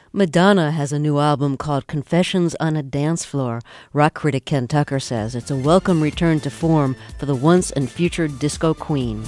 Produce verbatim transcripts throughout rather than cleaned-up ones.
Madonna has a new album called Confessions on a Dance Floor. Rock critic Ken Tucker says it's a welcome return to form for the once and future disco queen.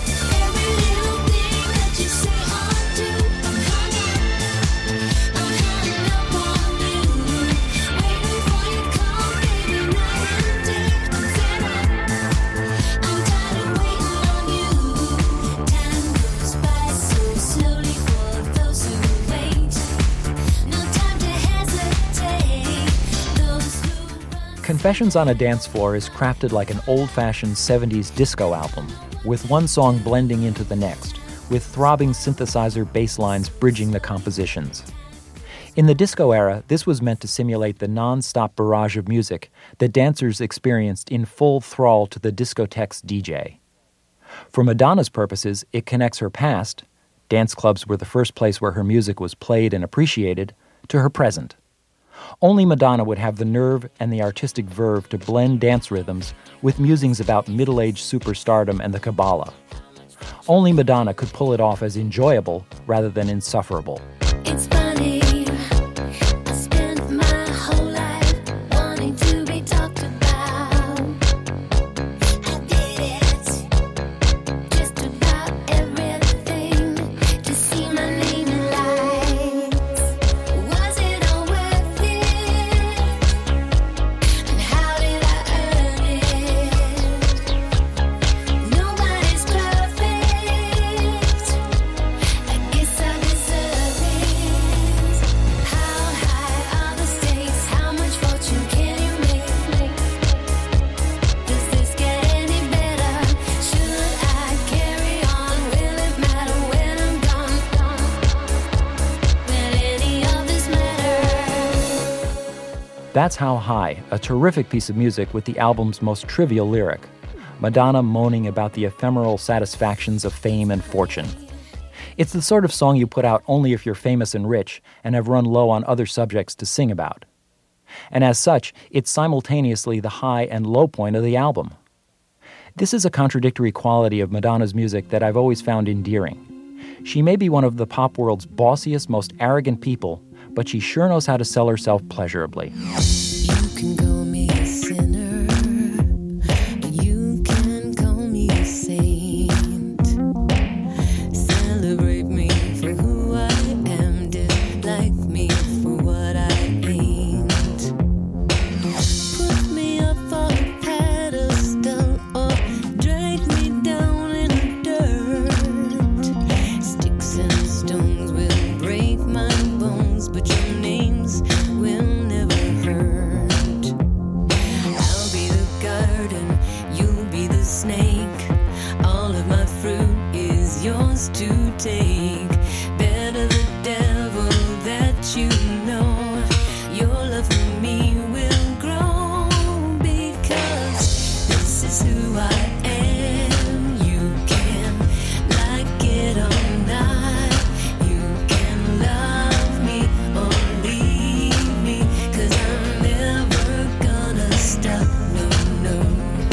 Confessions on a Dance Floor is crafted like an old-fashioned seventies disco album, with one song blending into the next, with throbbing synthesizer bass lines bridging the compositions. In the disco era, this was meant to simulate the non-stop barrage of music that dancers experienced in full thrall to the discotheque's D J. For Madonna's purposes, it connects her past — dance clubs were the first place where her music was played and appreciated — to her present. Only Madonna would have the nerve and the artistic verve to blend dance rhythms with musings about middle-aged superstardom and the Kabbalah. Only Madonna could pull it off as enjoyable rather than insufferable. It's funny, I spent my whole life wanting to be talked about. I did it, just about everything, to see my name in lights. Was it all worth it? And how did I earn it? Nobody's perfect. I guess I deserve it. How high are the stakes? How much fortune can you make? Does this get any better? Should I carry on? Will it matter when I'm gone? Will any of this matter? That's How High, a terrific piece of music with the album's most trivial lyric, Madonna moaning about the ephemeral satisfactions of fame and fortune. It's the sort of song you put out only if you're famous and rich and have run low on other subjects to sing about. And as such, it's simultaneously the high and low point of the album. This is a contradictory quality of Madonna's music that I've always found endearing. She may be one of the pop world's bossiest, most arrogant people, but she sure knows how to sell herself pleasurably. You can call me a sinner, you can call me a saint. Celebrate me for who I am, dislike me for what I ain't. Put me up on a pedestal or drag me down in the dirt. Sticks and stones will break my bones, but your names will never hurt. I'll be the garden, you'll be the snake. All of my fruit is yours to take. Better the devil that you know. Your love for me will grow, because this is who I am. You can like it or not. You can love me or leave me, 'cause I'm never gonna stop. No, no.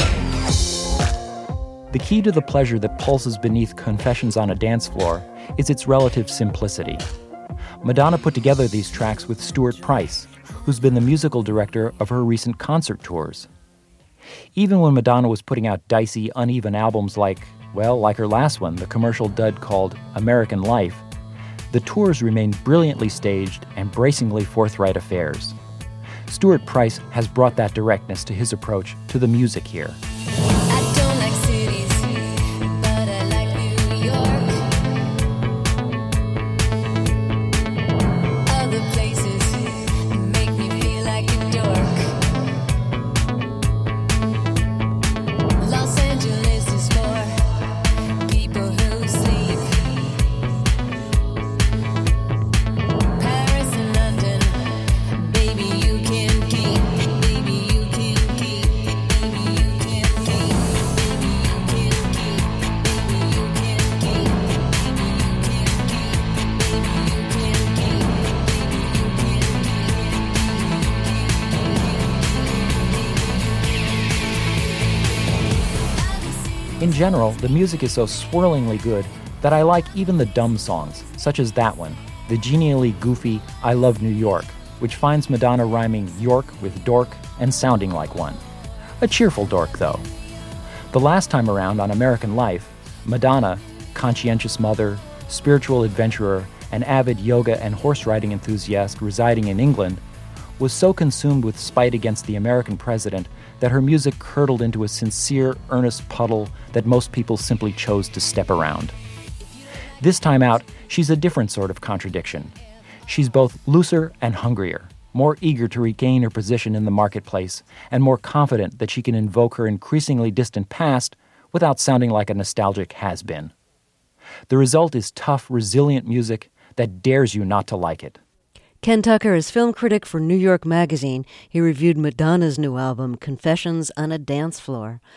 The key to the pleasure that pulses beneath Confessions on a Dance Floor is its relative simplicity. Madonna put together these tracks with Stuart Price, who's been the musical director of her recent concert tours. Even when Madonna was putting out dicey, uneven albums like, well, like her last one, the commercial dud called American Life, the tours remained brilliantly staged and bracingly forthright affairs. Stuart Price has brought that directness to his approach to the music here. I don't like cities, but I like New York. Other places make me feel like a dork. Los Angeles is for people who sleep. Paris and London, baby, you can keep. Baby, you can keep. Baby, you can keep. Baby, you can keep. Baby, you can keep. Baby, you can keep. Baby, you can keep. Baby, you can keep. In general, the music is so swirlingly good that I like even the dumb songs, such as that one, the genially goofy I Love New York, which finds Madonna rhyming York with dork and sounding like one. A cheerful dork, though. The last time around on American Life, Madonna, conscientious mother, spiritual adventurer, and avid yoga and horse riding enthusiast residing in England, was so consumed with spite against the American president that her music curdled into a sincere, earnest puddle that most people simply chose to step around. This time out, she's a different sort of contradiction. She's both looser and hungrier, more eager to regain her position in the marketplace, and more confident that she can invoke her increasingly distant past without sounding like a nostalgic has-been. The result is tough, resilient music that dares you not to like it. Ken Tucker is film critic for New York Magazine. He reviewed Madonna's new album, Confessions on a Dance Floor.